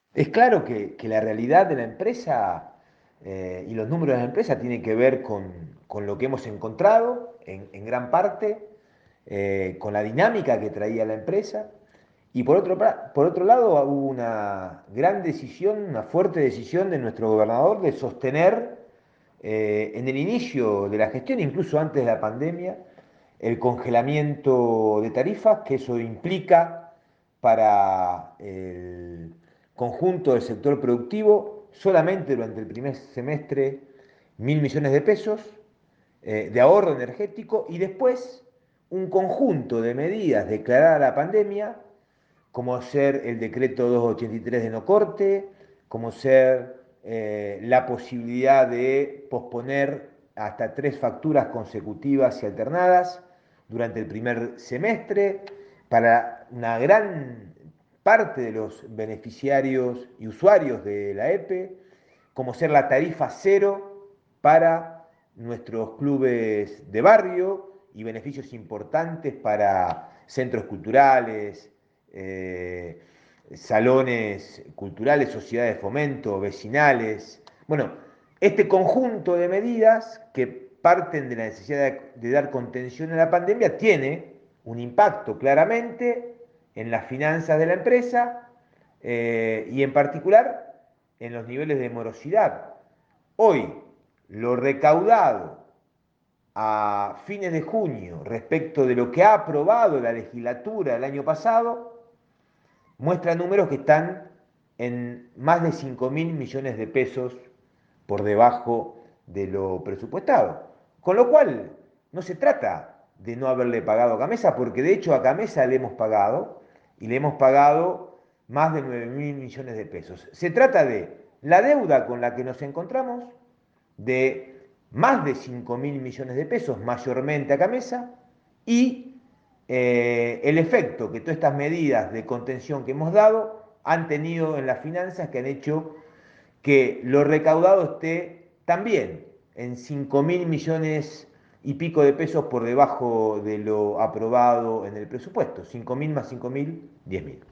Es claro que la realidad de la empresa y los números de la empresa tienen que ver con lo que hemos encontrado en gran parte, con la dinámica que traía la empresa. Y por otro lado, hubo una gran decisión, una fuerte decisión de nuestro gobernador de sostener en el inicio de la gestión, incluso antes de la pandemia, el congelamiento de tarifas, que eso implica para el conjunto del sector productivo solamente durante el primer semestre 1.000 millones de pesos de ahorro energético y después un conjunto de medidas declarada la pandemia, como ser el decreto 283 de no corte, como ser la posibilidad de posponer hasta 3 facturas consecutivas y alternadas durante el primer semestre para una gran parte de los beneficiarios y usuarios de la EPE, como ser la tarifa cero para nuestros clubes de barrio y beneficios importantes para centros culturales, eh, salones culturales, sociedades de fomento, vecinales. Bueno, este conjunto de medidas que parten de la necesidad de dar contención a la pandemia tiene un impacto claramente en las finanzas de la empresa y en particular en los niveles de morosidad. Hoy, lo recaudado a fines de junio respecto de lo que ha aprobado la legislatura el año pasado muestra números que están en más de 5.000 millones de pesos por debajo de lo presupuestado. Con lo cual, no se trata de no haberle pagado a Camesa, porque de hecho a Camesa le hemos pagado y le hemos pagado más de 9.000 millones de pesos. Se trata de la deuda con la que nos encontramos, de más de 5.000 millones de pesos, mayormente a Camesa, y el efecto que todas estas medidas de contención que hemos dado han tenido en las finanzas que han hecho que lo recaudado esté también en 5.000 millones y pico de pesos por debajo de lo aprobado en el presupuesto. 5.000 más 5.000, 10.000.